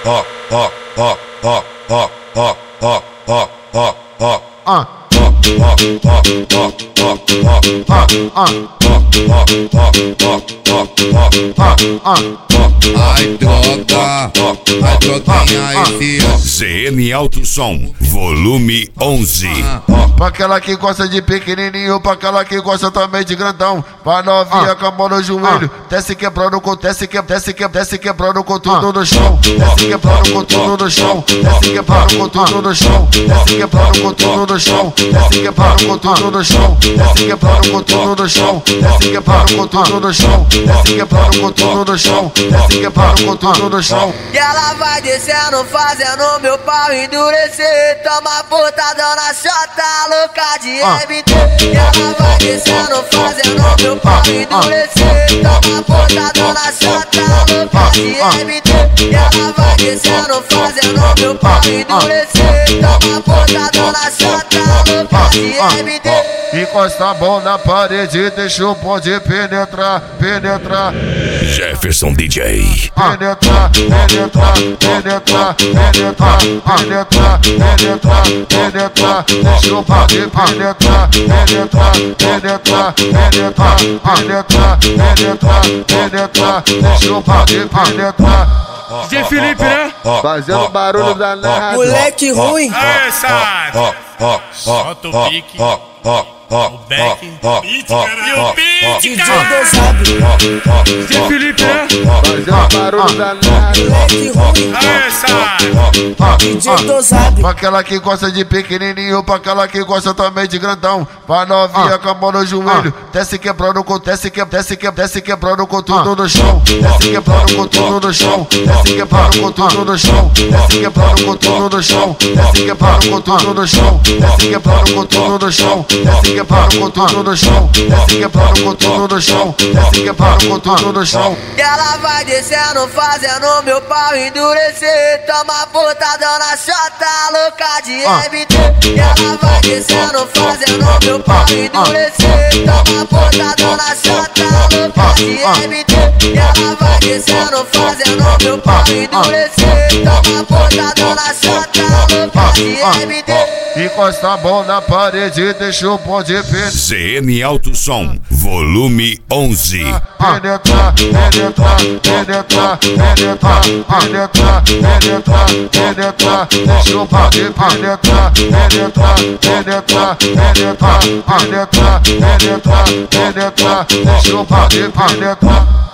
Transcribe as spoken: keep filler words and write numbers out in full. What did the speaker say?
ó, ó, ó, ó, ó, ó, ó, ó, ó, ó, ó. Ai droga, ai droguinha esse C M Alto Som, volume onze. Pra aquela que gosta de pequenininho, pra aquela que gosta também de grandão. Pra novinha com a mão no joelho, desce quebrando com, desce que, desce que, desce quebrando com tudo no chão. Desce quebrando com tudo no chão, desce quebrando com tudo no chão, desce quebrando com tudo no chão, desce quebrando com tudo no chão, desce quebrando com tudo no chão, desce quebrando com tudo no chão, desce quebrando com tudo no chão, desce quebrando com tudo no chão. E ela vai descendo, fazendo meu pau endurecer. Toma portadão na chota, louca de M D. E ela vai descendo, fazendo meu pau endurecer. Toma portadão na chota, louca de M D. E ela vai descendo, fazendo meu pau endurecer. Toma portadão na chota, louca de M D. Encosta a mão na parede, deixa o bonde penetrar, penetrar. Jefferson D J. Penetrar, penetrar, penetrar, penetrar, penetrar, penetrar, penetrar. Deixa o bonde penetrar, penetrar, penetrar, penetrar, penetrar, penetrar, penetrar. Deixa o bonde penetrar. D J Felipe, né? Fazendo barulho danado. Moleque ruim. Aê, sabe? Solta o pique. O back. E o beat, cara. D J Felipe, né? Fazendo barulho danado. Moleque ruim. Aê, sabe? D J Dosado. Pra aquela que gosta de pequenininho, pra aquela que gosta também de grandão. Pra novinha com a mão no joelho, desce quebrando com, desce que, desce que, desce quebrando com tudo no chão, desce quebrando com tudo no chão, desce quebrando com tudo no chão, desce quebrando com tudo no chão, desce quebrando com tudo no chão, desce quebrando com tudo no chão, desce quebrando com tudo no chão, desce quebrando com tudo no chão, desce quebrando com tudo no chão. E ela vai descendo, fazendo meu pau endurecer. Toma portadão na chota, louca de M D. E ela vai descendo, fazendo meu pau endurecer. Toma portadão na chota, louca de M D. E ela vai descendo, fazendo meu pau endurecer. Toma portadão na chota, louca de M D. Encosta a mão na parede, deixa o bonde penetrar. C M Alto Som, volume onze. Penetrar, penetrar, penetrar, penetrar, penetrar, penetrar, penetrar. Deixa o bonde penetrar, penetrar, penetrar, penetrar, penetrar, penetrar, penetrar. Deixa o bonde penetrar.